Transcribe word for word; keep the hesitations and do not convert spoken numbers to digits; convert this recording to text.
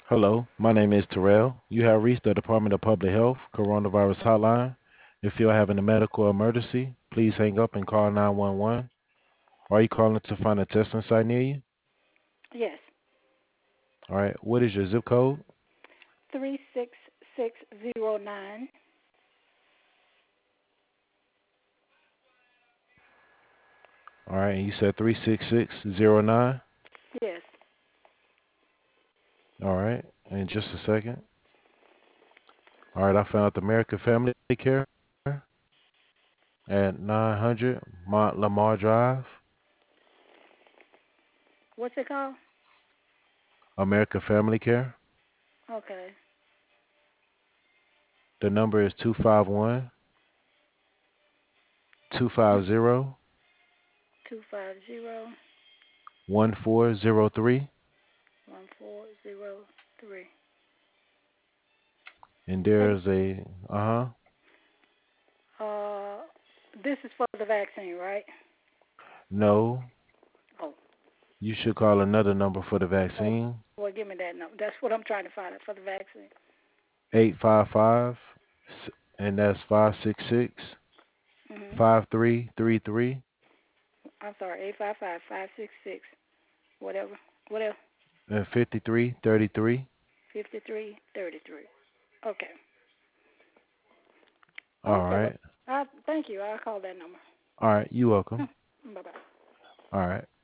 Hello, my name is Terrell. You have reached the Department of Public Health Coronavirus Hotline. If you're having a medical emergency, please hang up and call nine one one. Are you calling to find a testing site near you? Yes. All right, what is your zip code? Three six six zero nine. All right, and you said three six six zero nine. Yes. All right, in just a second. All right, I found the American Family Care at nine hundred Mont Lamar Drive. What's it called? American Family Care. Okay. The number is two five one, two five zero, Two five zero one four zero three. one four zero three. And And there's a, uh-huh. uh, this is for the vaccine, right? No, Oh. you should call another number for the Oh. vaccine. Well, give me that number. That's what I'm trying to find out for the vaccine. eight five five, and that's five six six, Mhm. five three three three, I'm sorry. Eight five five five six six. Whatever. Whatever. and fifty-three thirty-three. Fifty three thirty three. Okay. All Okay. Well, right. I thank you. I'll call that number. All right. You welcome. Bye bye. All right.